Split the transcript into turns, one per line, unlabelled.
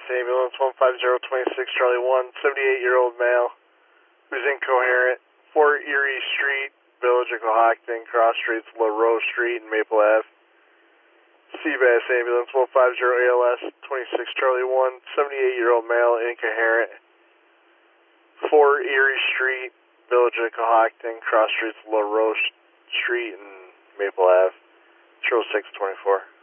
ambulance 15026 Charlie 1, 78-year-old male who's incoherent, 4 Erie Street, Village of Cohocton, cross streets LaRoe Street and Maple Ave. CBAS ambulance 150 ALS 26 Charlie 1, 78-year-old male incoherent, 4 Erie Street, Village of Cohocton, cross streets LaRoe Street and Maple Ave. 0624.